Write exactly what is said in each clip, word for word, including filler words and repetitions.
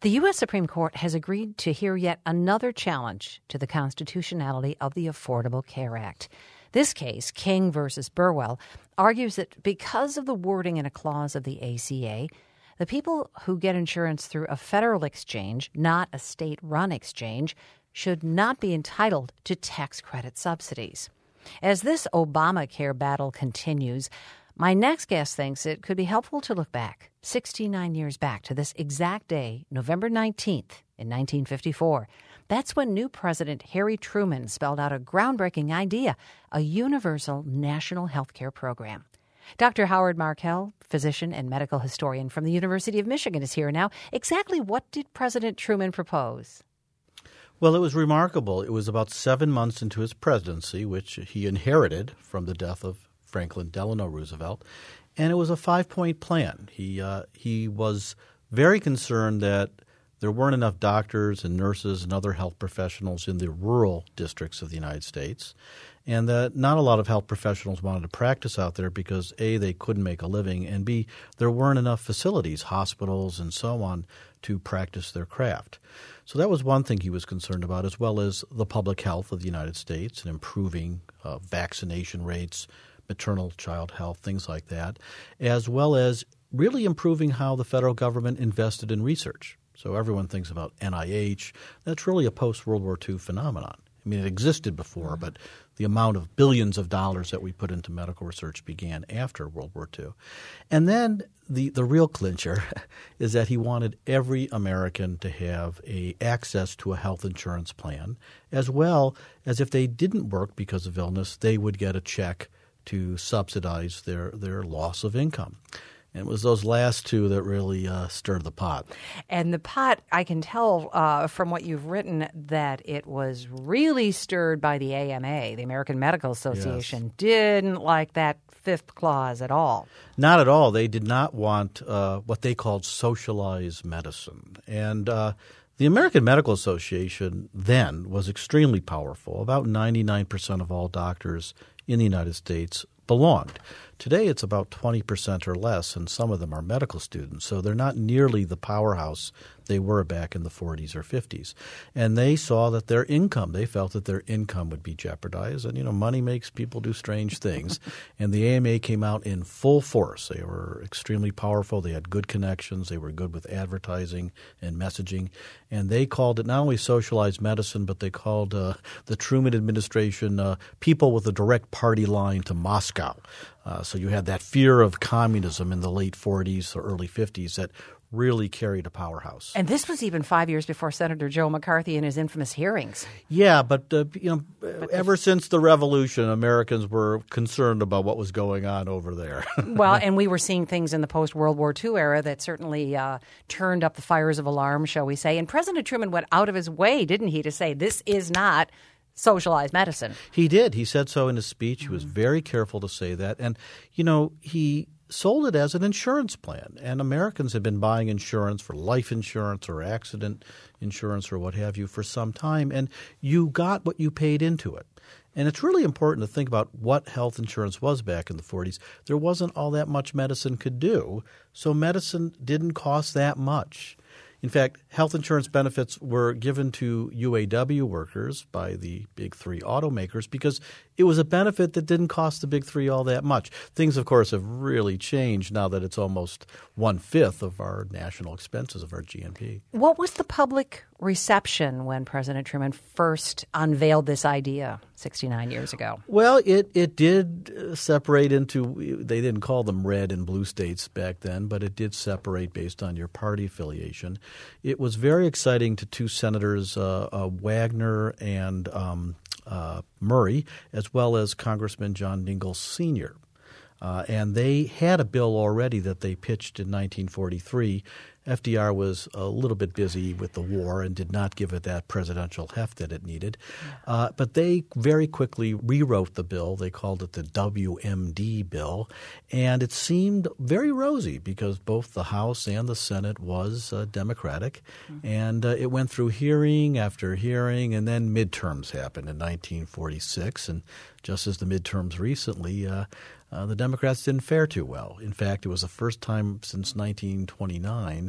The U S. Supreme Court has agreed to hear yet another challenge to the constitutionality of the Affordable Care Act. This case, King versus Burwell, argues that because of the wording in a clause of the A C A, the people who get insurance through a federal exchange, not a state-run exchange, should not be entitled to tax credit subsidies. As this Obamacare battle continues, my next guest thinks it could be helpful to look back, sixty-nine years back, to this exact day, November nineteenth, in nineteen fifty-four. That's when new President Harry Truman spelled out a groundbreaking idea, a universal national health care program. Doctor Howard Markel, physician and medical historian from the University of Michigan, is here now. Exactly what did President Truman propose? Well, it was remarkable. It was about seven months into his presidency, which he inherited from the death of Franklin Delano Roosevelt, and it was a five-point plan. He uh, he was very concerned that there weren't enough doctors and nurses and other health professionals in the rural districts of the United States, and that not a lot of health professionals wanted to practice out there because, A, they couldn't make a living, and B, there weren't enough facilities, hospitals and so on, to practice their craft. So that was one thing he was concerned about, as well as the public health of the United States and improving uh, vaccination rates, maternal child health, things like that, as well as really improving how the federal government invested in research. So everyone thinks about N I H. That's really a post-World War Two phenomenon. I mean, it existed before, but the amount of billions of dollars that we put into medical research began after World War Two. And then the, the real clincher is that he wanted every American to have a access to a health insurance plan, as well as if they didn't work because of illness, they would get a check to subsidize their, their loss of income. And it was those last two that really uh, stirred the pot. And the pot, I can tell uh, from what you've written that it was really stirred by the A M A, the American Medical Association. Yes. Didn't like that fifth clause at all. Not at all. They did not want uh, what they called socialized medicine. And uh, the American Medical Association then was extremely powerful. About ninety-nine percent of all doctors in the United States belonged. Today it's about twenty percent or less, and some of them are medical students. So they're not nearly the powerhouse they were back in the forties or fifties. And they saw that their income, they felt that their income would be jeopardized. And, you know, money makes people do strange things. And the A M A came out in full force. They were extremely powerful. They had good connections. They were good with advertising and messaging. And they called it not only socialized medicine, but they called uh, the Truman administration uh, people with a direct party line to Moscow. Uh, so you had that fear of communism in the late forties or early fifties that really carried a powerhouse. And this was even five years before Senator Joe McCarthy and his infamous hearings. Yeah, but uh, you know, but ever since the Revolution, Americans were concerned about what was going on over there. Well, and we were seeing things in the post-World War Two era that certainly uh, turned up the fires of alarm, shall we say. And President Truman went out of his way, didn't he, to say this is not socialized medicine. He did. He said so in his speech. He was very careful to say that. And, you know, he sold it as an insurance plan. And Americans had been buying insurance for life insurance or accident insurance or what have you for some time. And you got what you paid into it. And it's really important to think about what health insurance was back in the forties. There wasn't all that much medicine could do, so medicine didn't cost that much. In fact, health insurance benefits were given to U A W workers by the big three automakers because it was a benefit that didn't cost the big three all that much. Things, of course, have really changed now that it's almost one-fifth of our national expenses of our G N P. What was the public reception when President Truman first unveiled this idea sixty-nine years ago? Well, it, it did separate into – they didn't call them red and blue states back then, but it did separate based on your party affiliation. It was very exciting to two senators, uh, uh, Wagner and um, uh, Murray, as well as Congressman John Dingell Senior Uh, and they had a bill already that they pitched in nineteen forty-three. F D R was a little bit busy with the war and did not give it that presidential heft that it needed. Uh, but they very quickly rewrote the bill. They called it the W M D bill. And it seemed very rosy because both the House and the Senate was uh, Democratic. Mm-hmm. And uh, it went through hearing after hearing, and then midterms happened in nineteen forty-six. And just as the midterms recently, uh, uh, the Democrats didn't fare too well. In fact, it was the first time since nineteen twenty-nine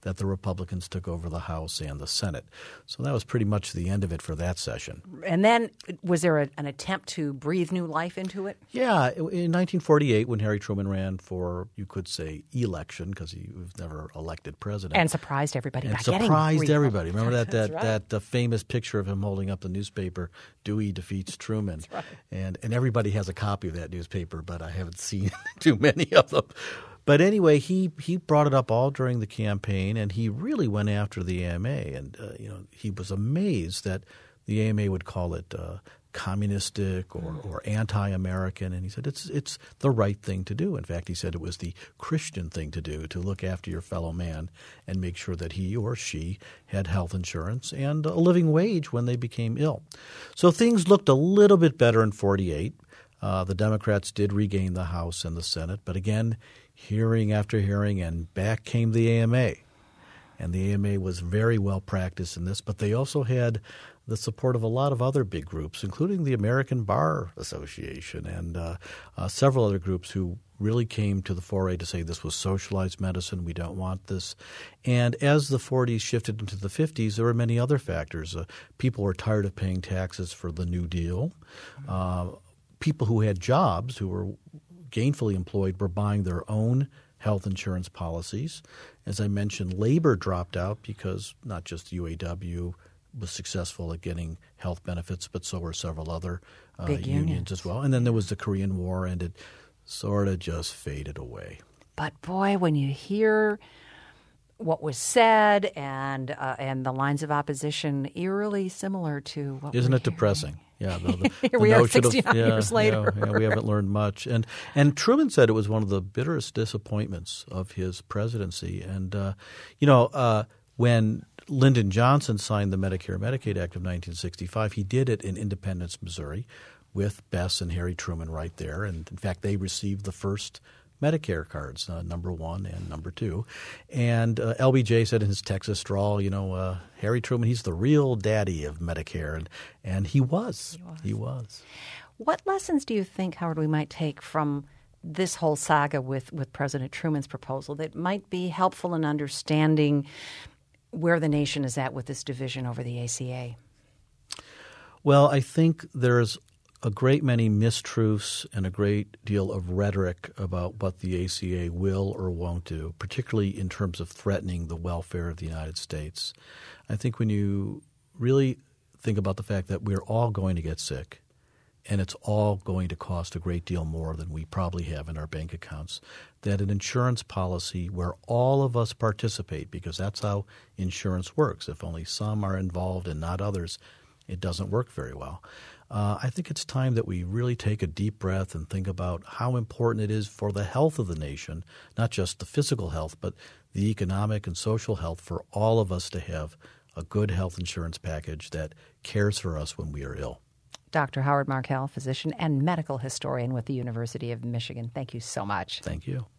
that the Republicans took over the House and the Senate. So that was pretty much the end of it for that session. And then was there a, an attempt to breathe new life into it? Yeah. In nineteen forty-eight, when Harry Truman ran for, you could say, election, because he was never elected president. And surprised everybody and by surprised getting everybody. Remember that that, right. that uh, famous picture of him holding up the newspaper, Dewey defeats Truman. That's right. And, and everybody has a copy of that newspaper, but I haven't seen too many of them. But anyway, he, he brought it up all during the campaign, and he really went after the A M A. And uh, you know, he was amazed that the A M A would call it uh, communistic or, or anti-American. And he said it's it's the right thing to do. In fact, he said it was the Christian thing to do, to look after your fellow man and make sure that he or she had health insurance and a living wage when they became ill. So things looked a little bit better in forty-eight. Uh, the Democrats did regain the House and the Senate. But again, hearing after hearing, and back came the A M A. And the A M A was very well practiced in this, but they also had the support of a lot of other big groups, including the American Bar Association and uh, uh, several other groups who really came to the foray to say this was socialized medicine, we don't want this. And as the forties shifted into the fifties, there were many other factors. Uh, people were tired of paying taxes for the New Deal. Uh, people who had jobs, who were gainfully employed, were buying their own health insurance policies. As I mentioned, labor dropped out because not just U A W was successful at getting health benefits, but so were several other uh, Big unions. unions as well. And then there was the Korean War, and it sort of just faded away. But boy, when you hear what was said and uh, and the lines of opposition, eerily similar to what Isn't we're it depressing? Yeah, the, the, Here the we are notion of- sixty-nine yeah, years later. Yeah, yeah, we haven't learned much. And and Truman said it was one of the bitterest disappointments of his presidency. And, uh, you know, uh, when Lyndon Johnson signed the Medicare-Medicaid Act of nineteen sixty-five, he did it in Independence, Missouri, with Bess and Harry Truman right there. And, in fact, they received the first Medicare cards, uh, number one and number two. And uh, L B J said in his Texas drawl, you know, uh, Harry Truman, he's the real daddy of Medicare. And, and he was. He was. He was. What lessons do you think, Howard, we might take from this whole saga with, with President Truman's proposal that might be helpful in understanding where the nation is at with this division over the A C A? Well, I think there's a great many mistruths and a great deal of rhetoric about what the A C A will or won't do, particularly in terms of threatening the welfare of the United States. I think when you really think about the fact that we're all going to get sick and it's all going to cost a great deal more than we probably have in our bank accounts, that an insurance policy where all of us participate, because that's how insurance works. If only some are involved and not others, it doesn't work very well. Uh, I think it's time that we really take a deep breath and think about how important it is for the health of the nation, not just the physical health, but the economic and social health, for all of us to have a good health insurance package that cares for us when we are ill. Doctor Howard Markel, physician and medical historian with the University of Michigan. Thank you so much. Thank you.